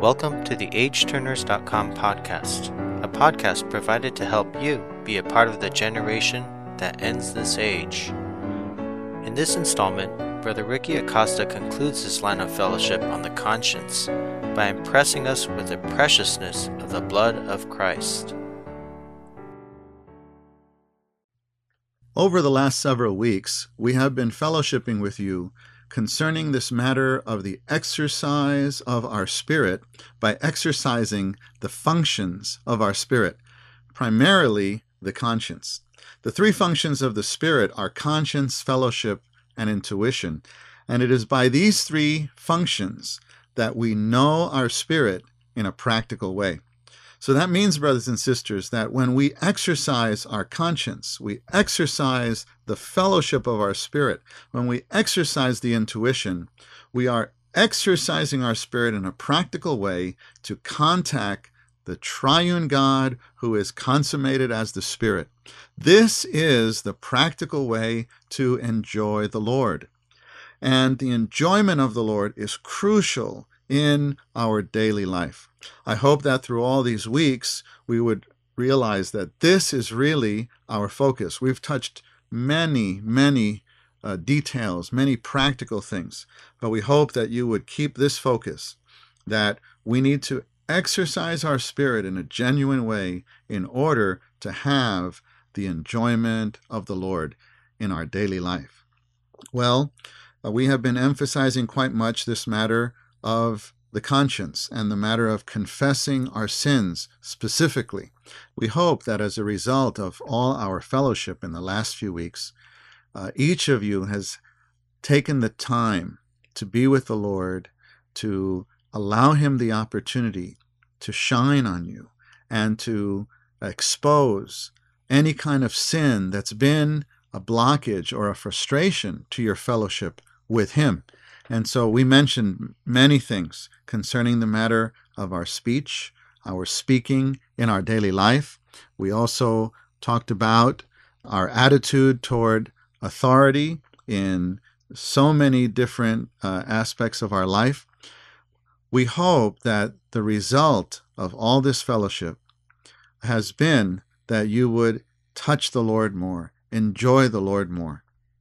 Welcome to the AgeTurners.com podcast, a podcast provided to help you be a part of the generation that ends this age. In this installment, Brother Ricky Acosta concludes this line of fellowship on the conscience by impressing us with the preciousness of the blood of Christ. Over the last several weeks, we have been fellowshipping with you concerning this matter of the exercise of our spirit by exercising the functions of our spirit, primarily the conscience. The three functions of the spirit are conscience, fellowship, and intuition, and it is by these three functions that we know our spirit in a practical way. So that means, brothers and sisters, that when we exercise our conscience, we exercise the fellowship of our spirit, when we exercise the intuition, we are exercising our spirit in a practical way to contact the triune God who is consummated as the Spirit. This is the practical way to enjoy the Lord. And the enjoyment of the Lord is crucial in our daily life. I hope that through all these weeks, we would realize that this is really our focus. We've touched many details, many practical things, but we hope that you would keep this focus, that we need to exercise our spirit in a genuine way in order to have the enjoyment of the Lord in our daily life. Well, we have been emphasizing quite much this matter of the conscience and the matter of confessing our sins specifically. We hope that as a result of all our fellowship in the last few weeks, each of you has taken the time to be with the Lord, to allow Him the opportunity to shine on you and to expose any kind of sin that's been a blockage or a frustration to your fellowship with Him. And so we mentioned many things concerning the matter of our speech, our speaking in our daily life. We also talked about our attitude toward authority in so many different aspects of our life. We hope that the result of all this fellowship has been that you would touch the Lord more, enjoy the Lord more.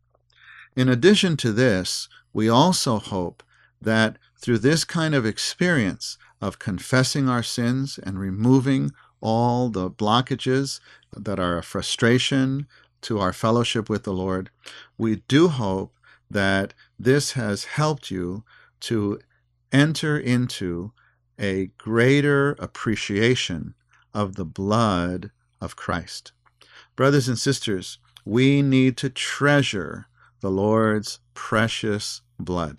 In addition to this, we also hope that through this kind of experience of confessing our sins and removing all the blockages that are a frustration to our fellowship with the Lord, we do hope that this has helped you to enter into a greater appreciation of the blood of Christ. Brothers and sisters, we need to treasure the Lord's precious blood.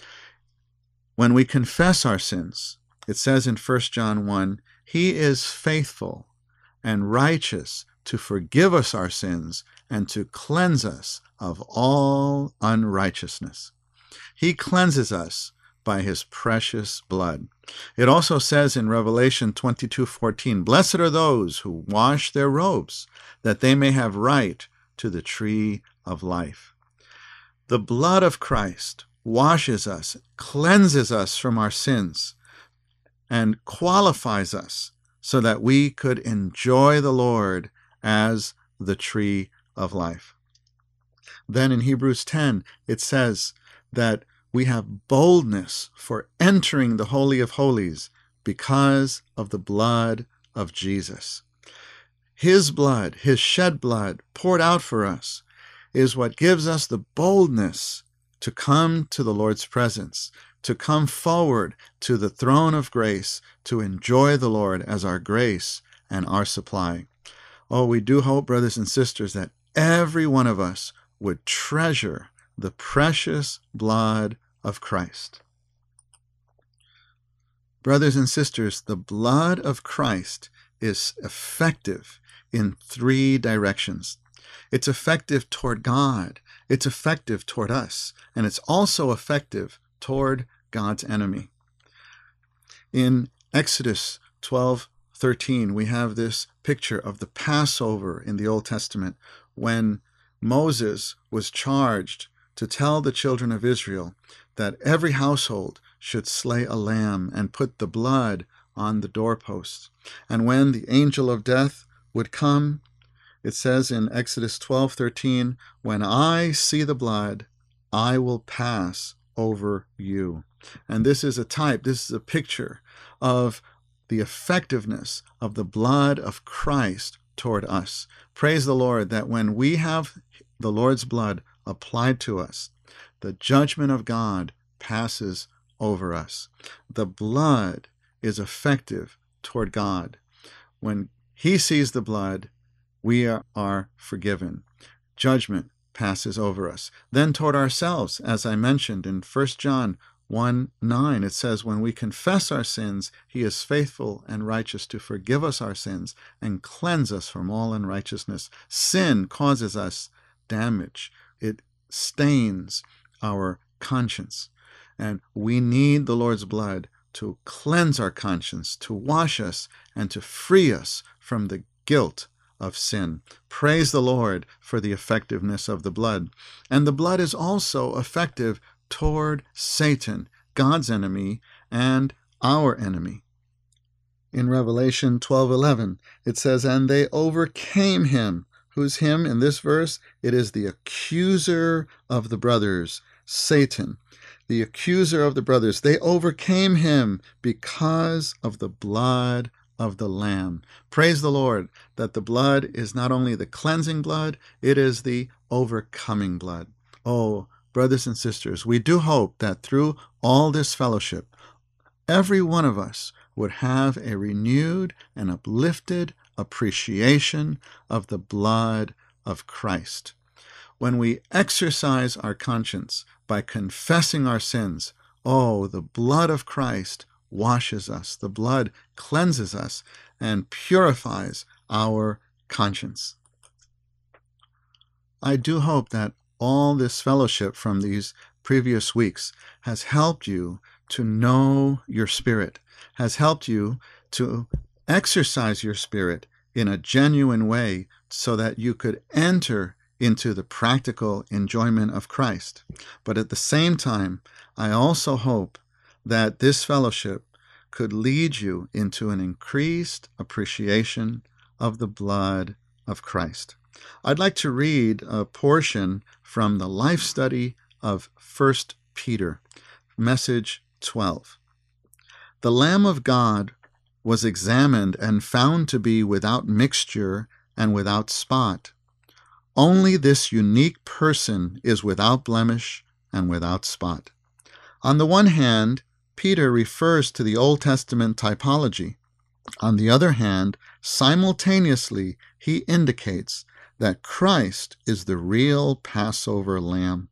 When we confess our sins, it says in 1 John 1, He is faithful and righteous to forgive us our sins and to cleanse us of all unrighteousness. He cleanses us by His precious blood. It also says in Revelation 22:14, Blessed are those who wash their robes, that they may have right to the tree of life. The blood of Christ washes us, cleanses us from our sins, and qualifies us so that we could enjoy the Lord as the tree of life. Then in Hebrews 10, it says that we have boldness for entering the Holy of Holies because of the blood of Jesus. His blood, His shed blood, poured out for us, is what gives us the boldness to come to the Lord's presence, to come forward to the throne of grace, to enjoy the Lord as our grace and our supply. Oh, we do hope, brothers and sisters, that every one of us would treasure the precious blood of Christ. Brothers and sisters, the blood of Christ is effective in three directions. It's effective toward God, it's effective toward us, and it's also effective toward God's enemy. In Exodus 12:13, we have this picture of the Passover in the Old Testament when Moses was charged to tell the children of Israel that every household should slay a lamb and put the blood on the doorposts. And when the angel of death would come, it says in Exodus 12:13, when I see the blood, I will pass over you. And this is a type, this is a picture of the effectiveness of the blood of Christ toward us. Praise the Lord that when we have the Lord's blood applied to us, the judgment of God passes over us. The blood is effective toward God. When He sees the blood, we are forgiven. Judgment passes over us. Then toward ourselves, as I mentioned in 1 John 1:9, it says, when we confess our sins, He is faithful and righteous to forgive us our sins and cleanse us from all unrighteousness. Sin causes us damage. It stains our conscience. And we need the Lord's blood to cleanse our conscience, to wash us, and to free us from the guilt of sin. Praise the Lord for the effectiveness of the blood. And the blood is also effective toward Satan, God's enemy and our enemy. In Revelation 12:11, it says, and they overcame him. Who's him in this verse? It is the accuser of the brothers, Satan, the accuser of the brothers. They overcame him because of the blood of the Lamb. Praise the Lord that the blood is not only the cleansing blood, it is the overcoming blood. Oh, brothers and sisters, we do hope that through all this fellowship, every one of us would have a renewed and uplifted appreciation of the blood of Christ. When we exercise our conscience by confessing our sins, oh, the blood of Christ washes us. The blood cleanses us and purifies our conscience. I do hope that all this fellowship from these previous weeks has helped you to know your spirit, has helped you to exercise your spirit in a genuine way so that you could enter into the practical enjoyment of Christ. But at the same time, I also hope that this fellowship could lead you into an increased appreciation of the blood of Christ. I'd like to read a portion from the life study of 1 Peter, message 12. The Lamb of God was examined and found to be without mixture and without spot. Only this unique person is without blemish and without spot. On the one hand, Peter refers to the Old Testament typology. On the other hand, simultaneously, he indicates that Christ is the real Passover lamb.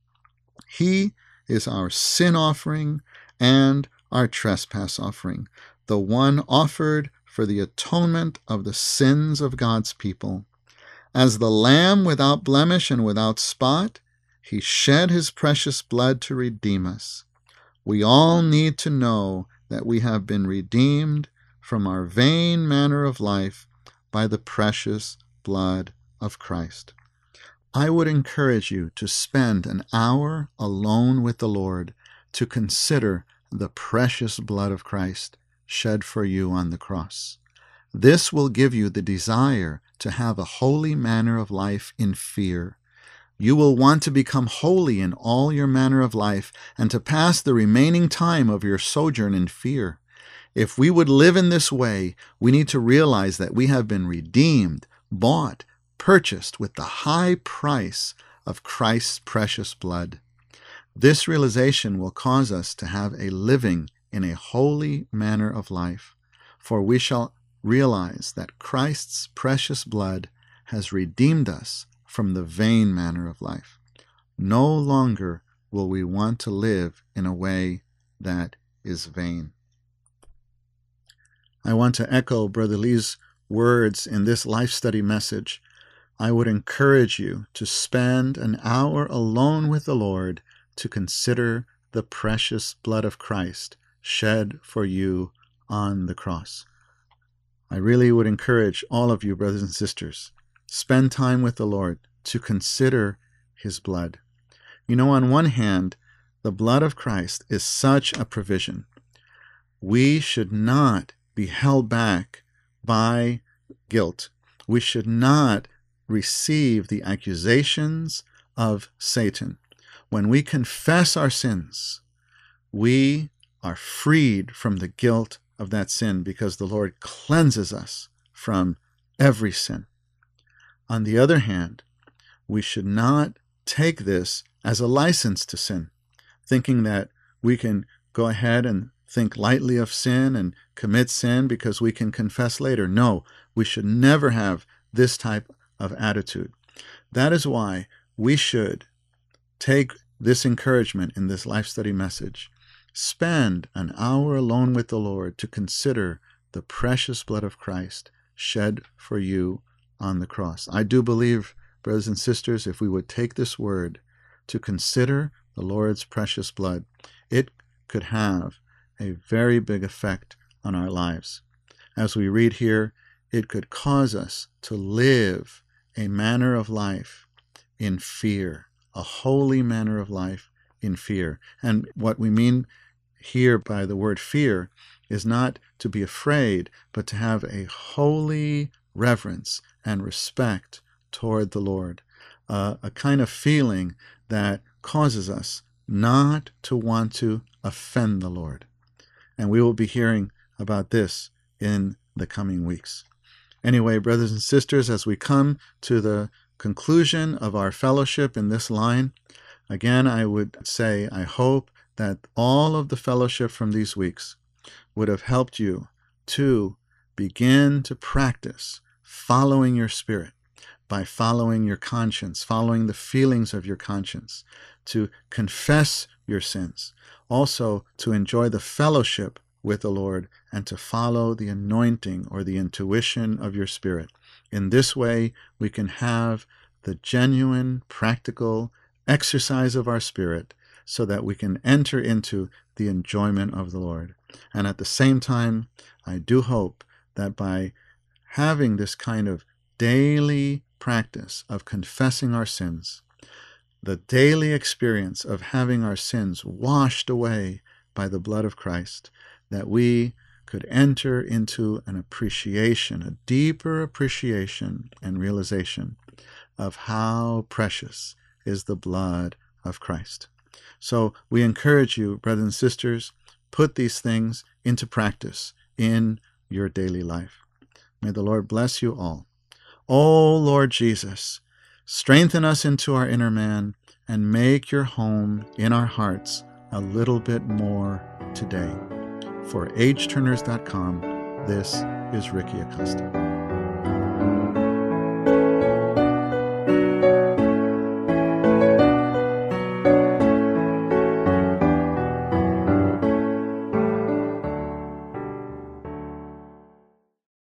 He is our sin offering and our trespass offering, the one offered for the atonement of the sins of God's people. As the Lamb without blemish and without spot, he shed his precious blood to redeem us. We all need to know that we have been redeemed from our vain manner of life by the precious blood of Christ. I would encourage you to spend an hour alone with the Lord to consider the precious blood of Christ shed for you on the cross. This will give you the desire to have a holy manner of life in fear. You will want to become holy in all your manner of life and to pass the remaining time of your sojourn in fear. If we would live in this way, we need to realize that we have been redeemed, bought, purchased with the high price of Christ's precious blood. This realization will cause us to have a living in a holy manner of life, for we shall realize that Christ's precious blood has redeemed us from the vain manner of life. No longer will we want to live in a way that is vain. I want to echo Brother Lee's words in this life study message. I would encourage you to spend an hour alone with the Lord to consider the precious blood of Christ shed for you on the cross. I really would encourage all of you, brothers and sisters, spend time with the Lord to consider his blood. You know, on one hand, The blood of Christ is such a provision. We should not be held back by guilt. We should not receive the accusations of Satan. When we confess our sins, we are freed from the guilt of that sin because the Lord cleanses us from every sin. On the other hand, we should not take this as a license to sin, thinking that we can go ahead and think lightly of sin and commit sin because we can confess later. No, we should never have this type of attitude. That is why we should take this encouragement in this life study message. Spend an hour alone with the Lord to consider the precious blood of Christ shed for you on the cross. I do believe, brothers and sisters, if we would take this word to consider the Lord's precious blood, it could have a very big effect on our lives. As we read here, it could cause us to live a manner of life in fear, a holy manner of life in fear. And what we mean here by the word fear is not to be afraid, but to have a holy reverence and respect toward the Lord, a kind of feeling that causes us not to want to offend the Lord. And we will be hearing about this in the coming weeks. Anyway, brothers and sisters, as we come to the conclusion of our fellowship in this line, again, I would say, I hope that all of the fellowship from these weeks would have helped you to begin to practice following your spirit by following your conscience, following the feelings of your conscience, to confess your sins, also to enjoy the fellowship with the Lord and to follow the anointing or the intuition of your spirit. In this way, we can have the genuine, practical exercise of our spirit so that we can enter into the enjoyment of the Lord. And at the same time, I do hope that by having this kind of daily practice of confessing our sins, the daily experience of having our sins washed away by the blood of Christ, that we could enter into an appreciation, a deeper appreciation and realization of how precious is the blood of Christ. So we encourage you, brothers and sisters, put these things into practice in your daily life. May the Lord bless you all. O Lord Jesus, strengthen us into our inner man and make your home in our hearts a little bit more today. For ageturners.com, this is Ricky Acosta.